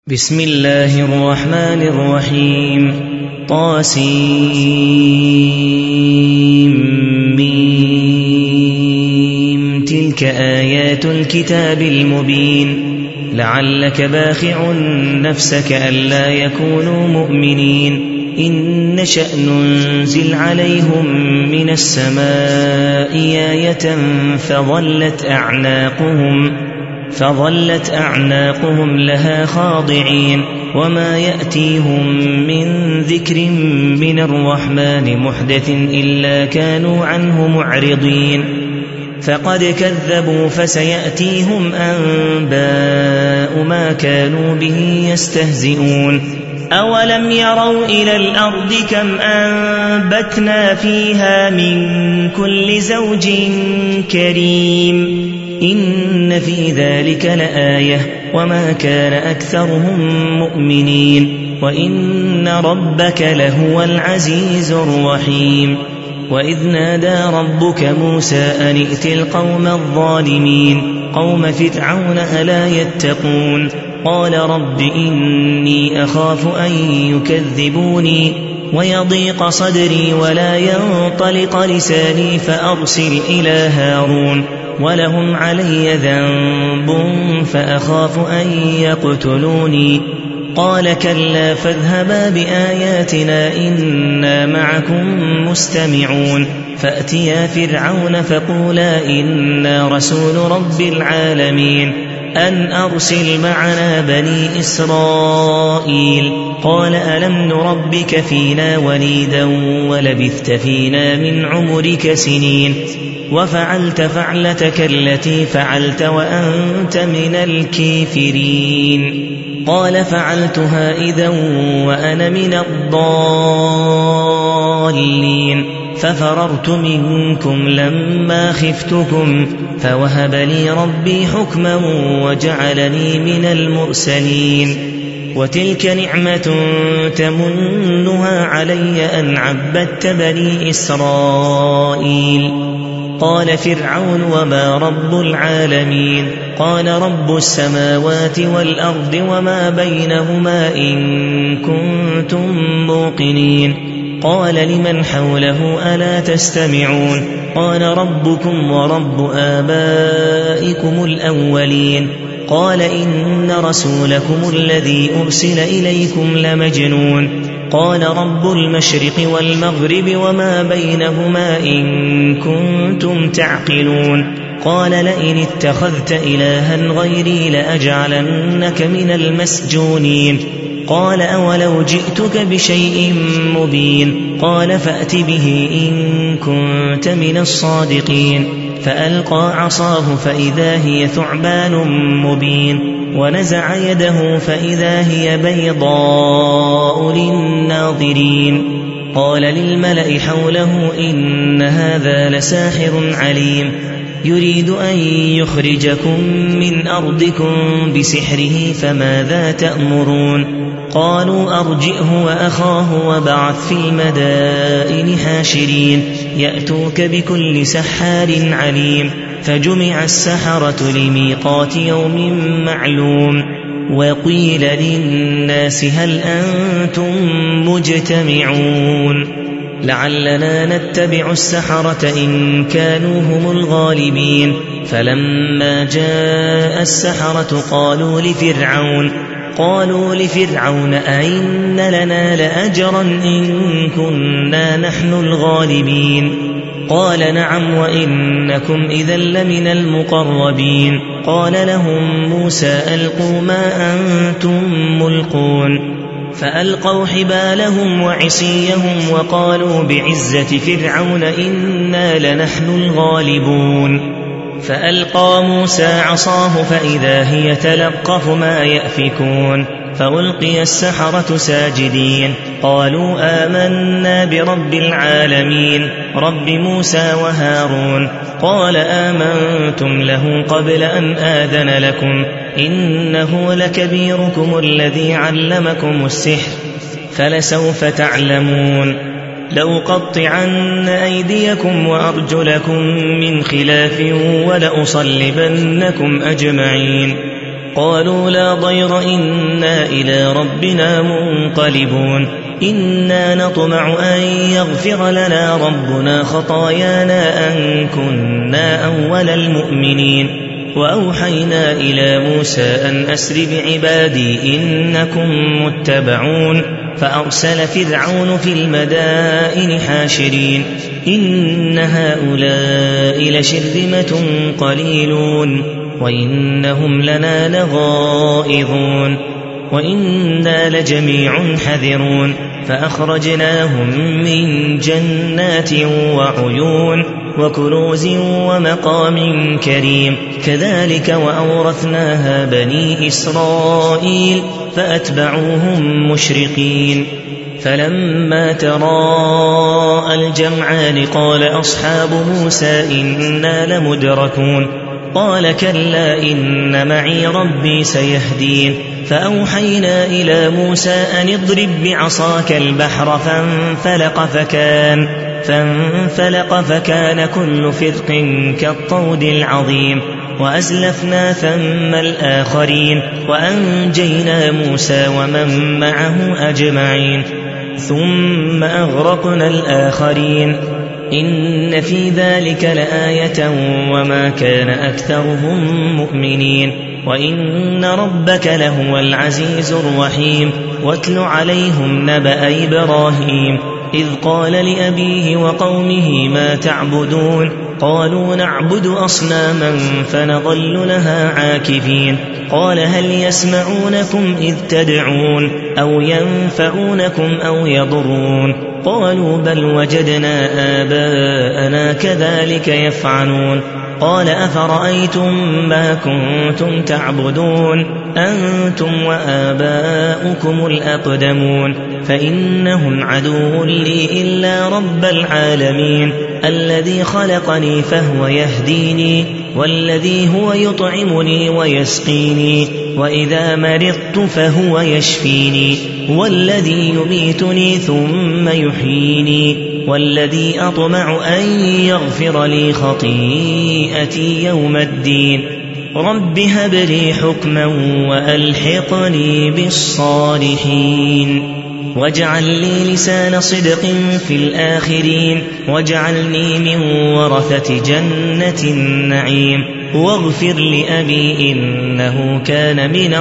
بسم الله الرحمن الرحيم طاسيم تلك آيات الكتاب المبين لعلك باخع نفسك ألا يكونوا مؤمنين إن نشأ ننزل عليهم من السماء آية فظلت أعناقهم لها خاضعين وما يأتيهم من ذكر من الرحمن محدث إلا كانوا عنه معرضين فقد كذبوا فسيأتيهم أنباء ما كانوا به يستهزئون أولم يروا إلى الأرض كم أنبتنا فيها من كل زوج كريم إن في ذلك لآية وما كان أكثرهم مؤمنين وإن ربك لهو العزيز الرحيم وإذ نادى ربك موسى أن ائت القوم الظالمين قوم فرعون ألا يتقون قال رب إني أخاف أن يكذبوني ويضيق صدري ولا ينطلق لساني فأرسل إلى هارون ولهم علي ذنب فأخاف أن يقتلوني قال كلا فاذهبا بآياتنا إنا معكم مستمعون فأتيا فرعون فقولا إنا رسول رب العالمين أن أرسل معنا بني إسرائيل قال ألم نربك فينا وليدا ولبثت فينا من عمرك سنين وفعلت فعلتك التي فعلت وأنت من الكافرين قال فعلتها إذا وأنا من الضالين ففررت منكم لما خفتكم فوهب لي ربي حكما وجعلني من المرسلين وتلك نعمة تمنها علي أن عبدت بني إسرائيل قال فرعون وما رب العالمين قال رب السماوات والأرض وما بينهما إن كنتم موقنين قال لمن حوله ألا تستمعون قال ربكم ورب آبائكم الأولين قال إن رسولكم الذي أرسل إليكم لمجنون قال رب المشرق والمغرب وما بينهما إن كنتم تعقلون قال لئن اتخذت إلها غيري لأجعلنك من المسجونين قال أولو جئتك بشيء مبين قال فأت به إن كنت من الصادقين فألقى عصاه فإذا هي ثعبان مبين ونزع يده فإذا هي بيضاء للناظرين قال للملأ حوله إن هذا لساحر عليم يريد أن يخرجكم من أرضكم بسحره فماذا تأمرون قالوا أرجئه وأخاه وبعث في المدائن حاشرين يأتوك بكل سحار عليم فجمع السحرة لميقات يوم معلوم وقيل للناس هل أنتم مجتمعون لعلنا نتبع السحرة إن كانوا هم الغالبين فلما جاء السحرة قالوا لفرعون أئن لنا لأجرا إن كنا نحن الغالبين قال نعم وإنكم إذا لمن المقربين قال لهم موسى ألقوا ما أنتم ملقون فألقوا حبالهم وعصيهم وقالوا بعزة فرعون إنا لنحن الغالبون فألقى موسى عصاه فإذا هي تلقف ما يأفكون فألقي السحرة ساجدين قالوا آمنا برب العالمين رب موسى وهارون قال آمنتم له قبل أن آذن لكم إنه لكبيركم الذي علمكم السحر فلسوف تعلمون لأقطعن أيديكم وأرجلكم من خلاف ولأصلبنكم أجمعين قالوا لا ضير إنا إلى ربنا منقلبون إنا نطمع أن يغفر لنا ربنا خطايانا أن كنا أول المؤمنين وأوحينا إلى موسى أن أسر بعبادي إنكم متبعون فأرسل فرعون في المدائن حاشرين إن هؤلاء لشرذمة قليلون وإنهم لنا لغائظون وإنا لجميع حذرون فأخرجناهم من جنات وعيون وكنوز ومقام كريم كذلك وأورثناها بني إسرائيل فأتبعوهم مشرقين فلما تراءى الجمعان قال أصحاب موسى إنا لمدركون قال كلا إن معي ربي سيهدين فأوحينا إلى موسى أن اضرب بعصاك البحر فانفلق فكان كل فرق كالطود العظيم وأزلفنا ثم الآخرين وأنجينا موسى ومن معه أجمعين ثم أغرقنا الآخرين إن في ذلك لآية وما كان أكثرهم مؤمنين وإن ربك لهو العزيز الرحيم واتل عليهم نبأ إبراهيم إذ قال لأبيه وقومه ما تعبدون قالوا نعبد أصناما فنظل لها عاكفين قال هل يسمعونكم إذ تدعون أو ينفعونكم أو يضرون قالوا بل وجدنا آباءنا كذلك يفعلون قال أفرأيتم ما كنتم تعبدون أنتم وآباؤكم الأقدمون فإنهم عدو لي إلا رب العالمين الذي خلقني فهو يهديني والذي هو يطعمني ويسقيني وإذا مرضت فهو يشفيني والذي يميتني ثم يحييني والذي أطمع أن يغفر لي خطيئتي يوم الدين رب هب لي حكما وألحقني بالصالحين واجعل لي لسان صدق في الآخرين واجعلني من ورثة جنة النعيم واغفر لأبي إنه كان من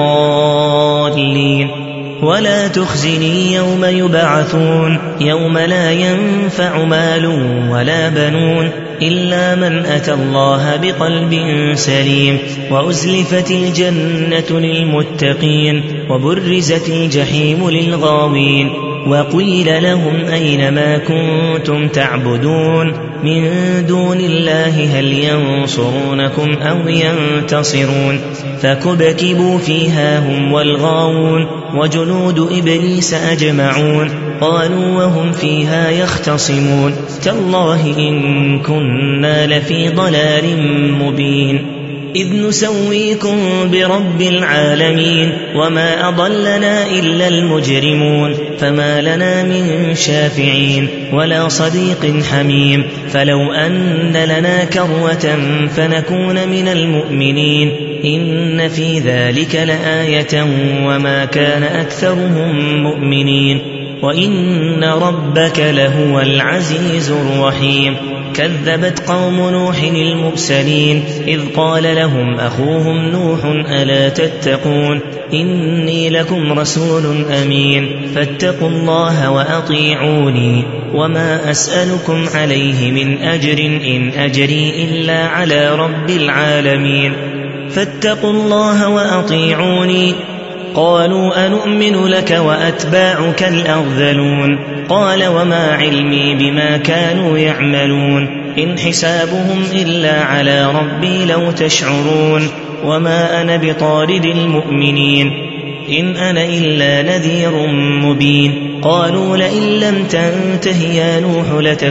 الضالين ولا تخزني يوم يبعثون يوم لا ينفع مال ولا بنون إلا من أتى الله بقلب سليم وأزلفت الجنة للمتقين وبرزت الجحيم للغاوين وقيل لهم أين ما كنتم تعبدون من دون الله هل ينصرونكم أو ينتصرون فكبكبوا فيها هم والغاوون وجنود إبليس أجمعون قالوا وهم فيها يختصمون تالله إن كنا لفي ضلال مبين إذ نسويكم برب العالمين وما أضلنا إلا المجرمون فما لنا من شافعين ولا صديق حميم فلو أن لنا كروة فنكون من المؤمنين إن في ذلك لآية وما كان أكثرهم مؤمنين وإن ربك لهو العزيز الرحيم كذبت قوم نوح المرسلين إذ قال لهم أخوهم نوح ألا تتقون إني لكم رسول أمين فاتقوا الله وأطيعوني وما أسألكم عليه من أجر إن أجري إلا على رب العالمين فاتقوا الله وأطيعوني قالوا أنؤمن لك وأتباعك الأرذلون قال وما علمي بما كانوا يعملون إن حسابهم إلا على ربي لو تشعرون وما أنا بطارد المؤمنين إن أنا إلا نذير مبين قالوا لئن لم تنته يا نوح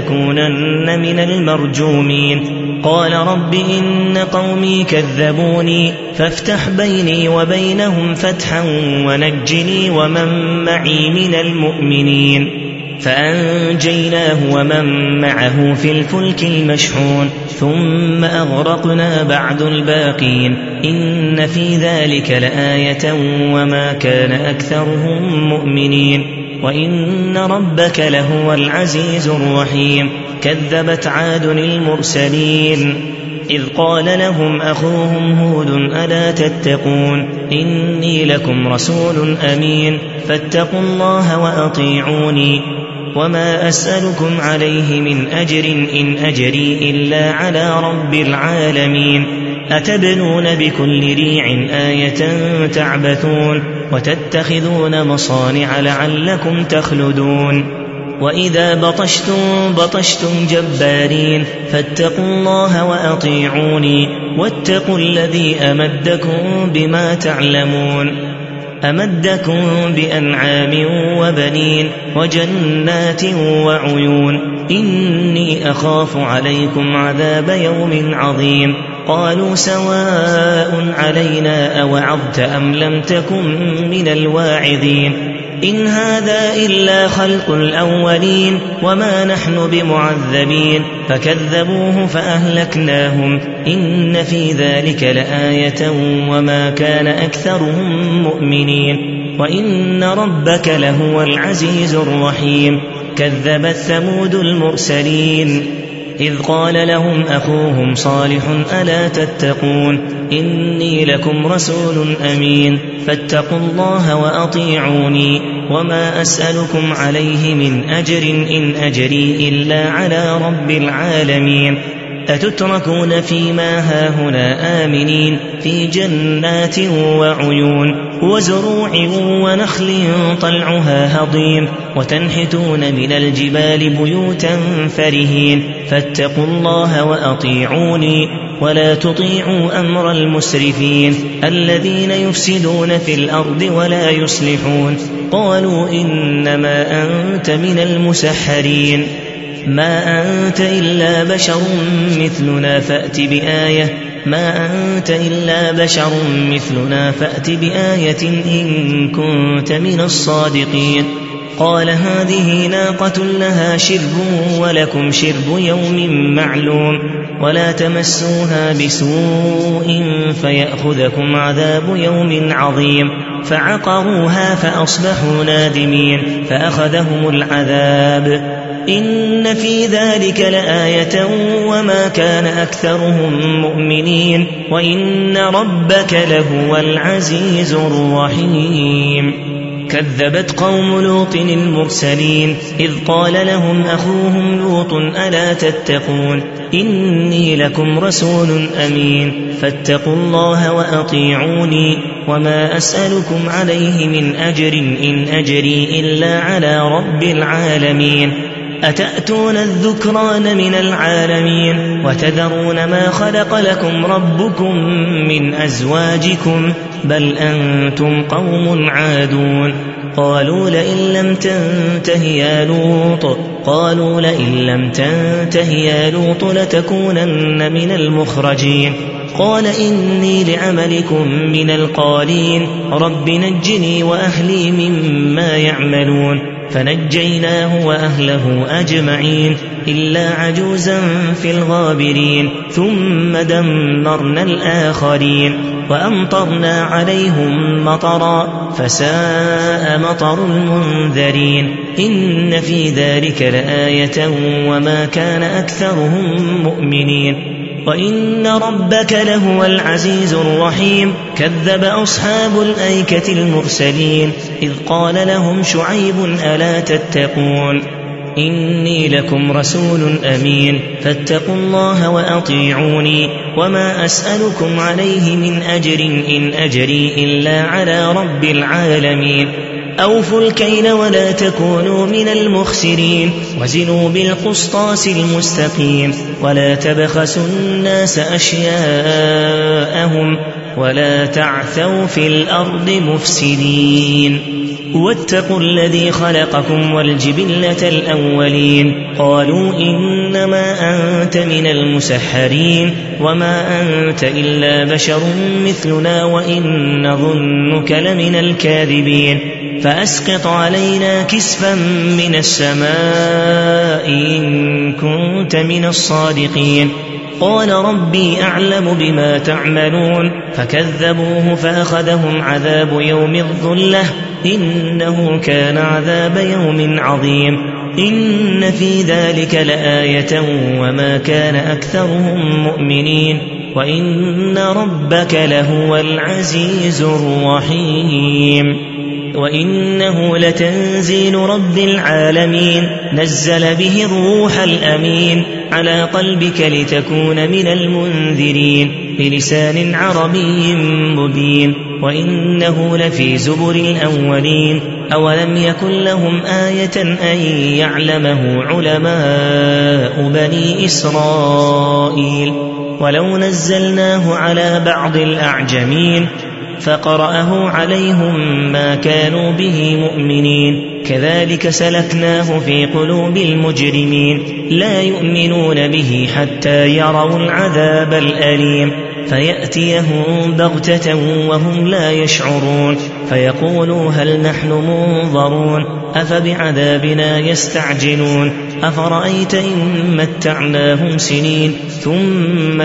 لتكونن من المرجومين قال رب إن قومي كذبوني فافتح بيني وبينهم فتحا ونجني ومن معي من المؤمنين فأنجيناه ومن معه في الفلك المشحون ثم أغرقنا بعد الباقين إن في ذلك لآية وما كان أكثرهم مؤمنين وإن ربك لهو العزيز الرحيم كذبت عاد المرسلين إذ قال لهم أخوهم هود ألا تتقون إني لكم رسول أمين فاتقوا الله وأطيعوني وما أسألكم عليه من أجر إن أجري إلا على رب العالمين أتبنون بكل ريع آية تعبثون وتتخذون مصانع لعلكم تخلدون وإذا بطشتم جبارين فاتقوا الله وأطيعوني واتقوا الذي أمدكم بما تعلمون أمدكم بأنعام وبنين وجنات وعيون إني أخاف عليكم عذاب يوم عظيم قالوا سواء علينا أوعظت أم لم تكن من الواعظين إن هذا إلا خلق الأولين وما نحن بمعذبين فكذبوه فأهلكناهم إن في ذلك لآية وما كان أكثرهم مؤمنين وإن ربك لهو العزيز الرحيم كذبت ثمود المرسلين إذ قال لهم أخوهم صالح ألا تتقون إني لكم رسول أمين فاتقوا الله وأطيعوني وما أسألكم عليه من أجر إن أجري إلا على رب العالمين أتتركون فيما هاهنا آمنين في جنات وعيون وزروع ونخل طلعها هضيم وتنحتون من الجبال بيوتا فرهين فاتقوا الله وأطيعوني ولا تطيعوا أمر المسرفين الذين يفسدون في الأرض ولا يصلحون قالوا إنما أنت من المسحرين ما أنت إلا بشر مثلنا فأت بآية ما أنت إلا بشر مثلنا فأت بآية إن كنت من الصادقين قال هذه ناقة لها شرب ولكم شرب يوم معلوم ولا تمسوها بسوء فيأخذكم عذاب يوم عظيم فعقروها فأصبحوا نادمين فأخذهم العذاب إن في ذلك لآية وما كان أكثرهم مؤمنين وإن ربك لهو العزيز الرحيم كذبت قوم لوط المرسلين إذ قال لهم أخوهم لوط ألا تتقون إني لكم رسول أمين فاتقوا الله وأطيعوني وما أسألكم عليه من أجر إن أجري إلا على رب العالمين أتأتون الذكران من العالمين وتذرون ما خلق لكم ربكم من أزواجكم بل أنتم قوم عادون قالوا لئن لم تنته يا لوط لتكونن من المخرجين قال إني لعملكم من القالين رب نجني وأهلي مما يعملون فنجيناه وأهله أجمعين إلا عجوزا في الغابرين ثم دمرنا الآخرين وأمطرنا عليهم مطرا فساء مطر المنذرين إن في ذلك لآية وما كان أكثرهم مؤمنين وإن ربك لهو العزيز الرحيم كذب أصحاب الأيكة المرسلين إذ قال لهم شعيب ألا تتقون إني لكم رسول أمين فاتقوا الله وأطيعوني وما أسألكم عليه من أجر إن أجري إلا على رب العالمين أوفوا الكيل ولا تكونوا من المخسرين وزنوا بالقسطاس المستقيم ولا تبخسوا الناس أشياءهم ولا تعثوا في الأرض مفسدين واتقوا الذي خلقكم والجبلة الأولين قالوا إنما أنت من المسحرين وما أنت إلا بشر مثلنا وإن نظنك لمن الكاذبين فأسقط علينا كسفا من السماء إن كنت من الصادقين قال ربي أعلم بما تعملون فكذبوه فأخذهم عذاب يوم الظلة إنه كان عذاب يوم عظيم إن في ذلك لآية وما كان أكثرهم مؤمنين وإن ربك لهو العزيز الرحيم وإنه لتنزيل رب العالمين نزل به الروح الأمين على قلبك لتكون من المنذرين بلسان عربي مبين وإنه لفي زبر الأولين أولم يكن لهم آية أن يعلمه علماء بني إسرائيل ولو نزلناه على بعض الأعجمين فقرأه عليهم ما كانوا به مؤمنين كذلك سلكناه في قلوب المجرمين لا يؤمنون به حتى يروا العذاب الأليم فيأتيهم بغتة وهم لا يشعرون فيقولوا هل نحن منظرون أفبعذابنا يستعجلون أفرأيت إن متعناهم سنين ثم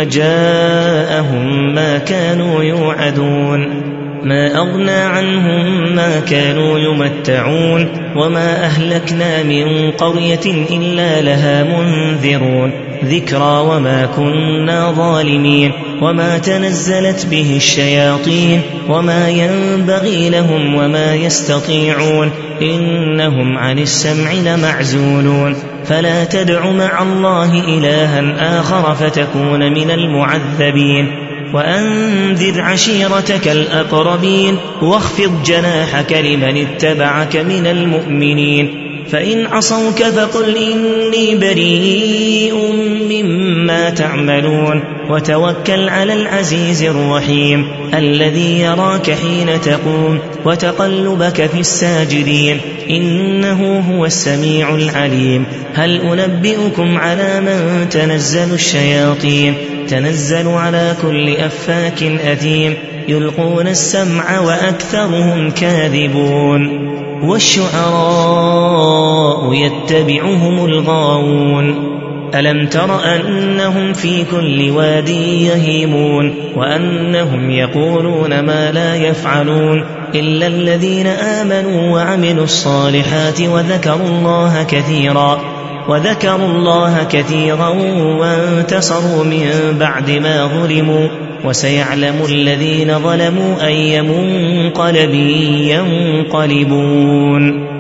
جاءهم ما كانوا يوعدون ما أغنى عنهم ما كانوا يمتعون وما أهلكنا من قرية إلا لها منذرون ذكرى وما كنا ظالمين وما تنزلت به الشياطين وما ينبغي لهم وما يستطيعون إنهم عن السمع لمعزولون فلا تدع مع الله إلها آخر فتكون من المعذبين وأنذر عشيرتك الأقربين واخفض جناحك لمن اتبعك من المؤمنين فإن عصوك فقل إني بريء مما تعملون وتوكل على العزيز الرحيم الذي يراك حين تقوم وتقلبك في الساجدين إنه هو السميع العليم هل أنبئكم على من تنزل الشياطين تنزل على كل أفاك أثيم يلقون السمع وأكثرهم كاذبون والشعراء يتبعهم الغاوون ألم تر أنهم في كل واد يهيمون وأنهم يقولون ما لا يفعلون إلا الذين آمنوا وعملوا الصالحات وذكروا الله كثيرا وانتصروا من بعد ما ظلموا وسيعلم الذين ظلموا أي منقلب ينقلبون